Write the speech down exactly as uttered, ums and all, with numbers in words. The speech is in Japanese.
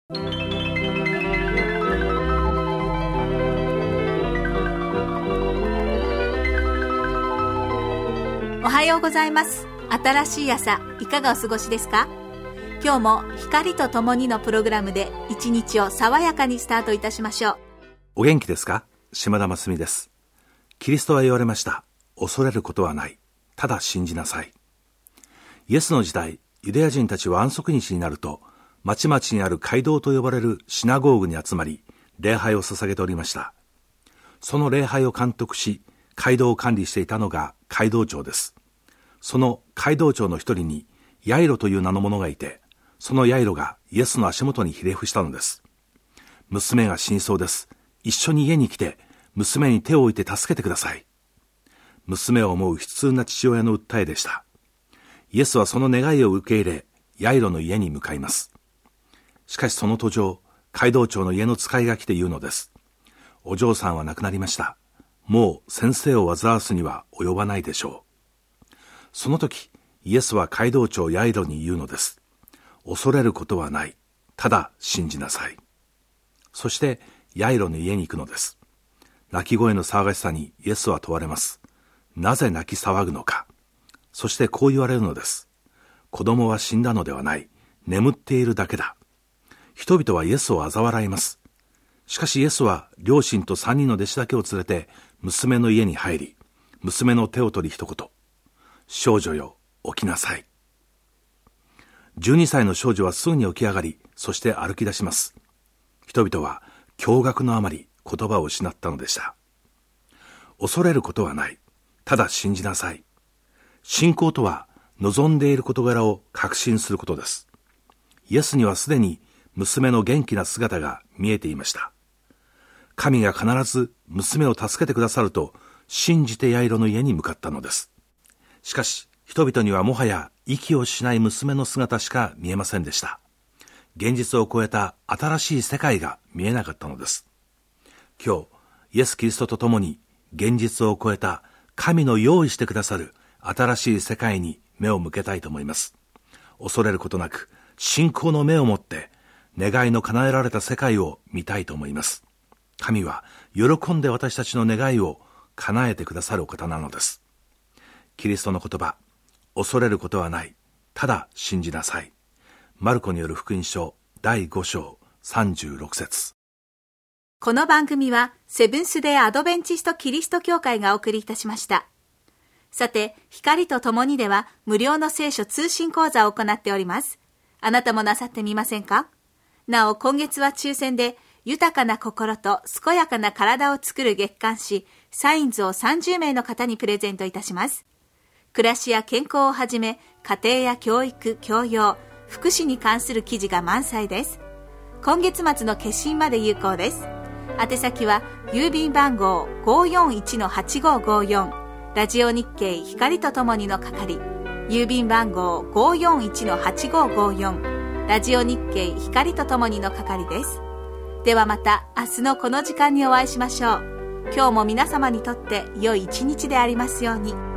おはようございます。新しい朝、いかがお過ごしですか？今日も光とともにのプログラムで一日を爽やかにスタートいたしましょう。 お元気ですか？島田真澄です。キリストは言われました。恐れることはない。ただ信じなさい。イエスの時代、ユダヤ人たちは安息日になると、町々にある街道と呼ばれるシナゴーグに集まり、礼拝を捧げておりました。その礼拝を監督し、街道を管理していたのが街道長です。その街道長の一人にヤイロという名の者がいて、そのヤイロがイエスの足元にひれ伏したのです。娘が死にそうです。一緒に家に来て娘に手を置いて助けてください。娘を思う悲痛な父親の訴えでした。イエスはその願いを受け入れ、ヤイロの家に向かいます。しかしその途上、街道長の家の使いが来て言うのです。お嬢さんは亡くなりました。もう先生を煩わすには及ばないでしょう。その時、イエスは街道長ヤイロに言うのです。恐れることはない。ただ信じなさい。そしてヤイロの家に行くのです。泣き声の騒がしさにイエスは問われます。なぜ泣き騒ぐのか。そしてこう言われるのです。子供は死んだのではない。眠っているだけだ。人々はイエスを嘲笑います。しかしイエスは両親と三人の弟子だけを連れて娘の家に入り、娘の手を取り一言。少女よ、起きなさい。じゅうにさいの少女はすぐに起き上がり、そして歩き出します。人々は驚愕のあまり言葉を失ったのでした。恐れることはない。ただ信じなさい。信仰とは望んでいる事柄を確信することです。イエスにはすでに娘の元気な姿が見えていました。神が必ず娘を助けてくださると信じてヤイロの家に向かったのです。しかし人々にはもはや息をしない娘の姿しか見えませんでした。現実を超えた新しい世界が見えなかったのです。今日イエス・キリストと共に現実を超えた神の用意してくださる新しい世界に目を向けたいと思います。恐れることなく信仰の目を持って願いの叶えられた世界を見たいと思います。神は喜んで私たちの願いを叶えてくださるお方なのです。キリストの言葉、恐れることはない。ただ信じなさい。マルコによる福音書だいご章さんじゅうろく節。 この番組はセブンスデーアドベンチストキリスト教会がお送りいたしました。さて、光とともにでは無料の聖書通信講座を行っております。あなたもなさってみませんか？なお、今月は抽選で豊かな心と健やかな体を作る月刊誌サインズをさんじゅうめいの方にプレゼントいたします。暮らしや健康をはじめ、家庭や教育、教養、福祉に関する記事が満載です。今月末の決心まで有効です。宛先は郵便番号 ごーよんいちのはちごーごーよん ラジオ日経光とともにの係、郵便番号 ごーよんいちのはちごーごーよん ラジオ日経光とともにの係です。ではまた明日のこの時間にお会いしましょう。今日も皆様にとって良い一日でありますように。